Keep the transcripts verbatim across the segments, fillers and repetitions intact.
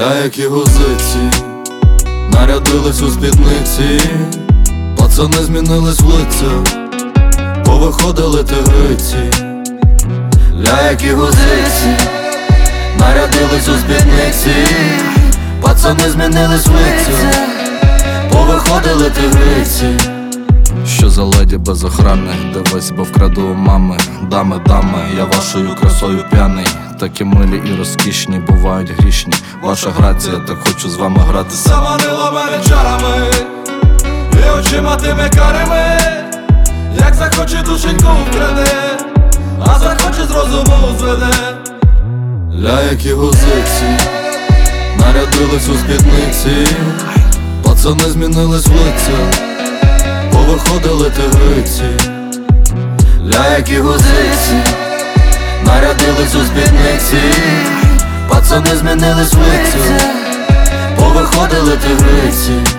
Ля, які гузиці, нарядились у спідниці, пацани змінились в лицях, повиходили тигриці. Ля, які гузиці, нарядились у спідниці, пацани змінились в лицях, повиходили тигриці. Що за леді без охрани, дивись, бо вкраду у мами. Дами, дами, я вашою красою п'яний. Такі милі і розкішні, бувають грішні. Ваша грація, так хочу з вами грати. Заманила мене чарами і очима тими карими. Як захоче, душеньку вкраде, а захоче, з розуму зведе. Ля, які гузиці, нарядились у спідниці, пацани змінились в лицях, повиходили тигриці. Ля, які гузиці, нарядились у спідниці, пацани змінились в лицях, повиходили тигриці.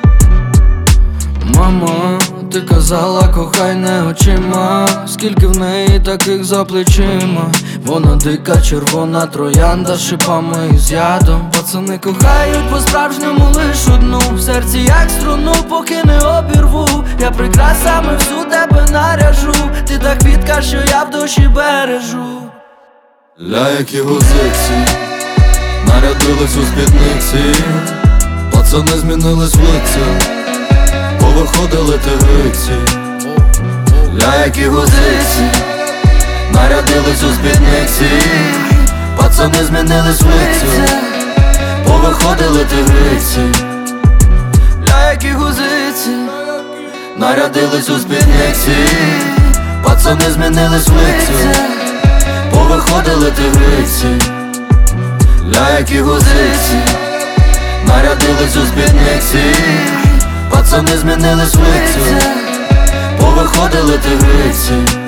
Мама, ти казала, кохай не очима. Скільки в неї таких за плечима. Вона дика, червона троянда з шипами і з ядом. Пацани кохають по-справжньому лиш одну. В серці як струну, поки не обірву. Я прикрасами всю тебе наряжу. Ти та квітка, що я в душі бережу. Ля, які гузиці, нарядились у спідниці, пацани змінились в лицях, повиходили тигриці. Ля, які гузиці, нарядились у спідниці, пацани змінились в лицях, повиходили тигриці. Ля, які гузиці, Нарядились у спідниці, пацани змінились в лицях, повиходили тигриці. Ля, які гузиці, нарядились у спідниці, пацани змінились в лицях, повиходили тигриці.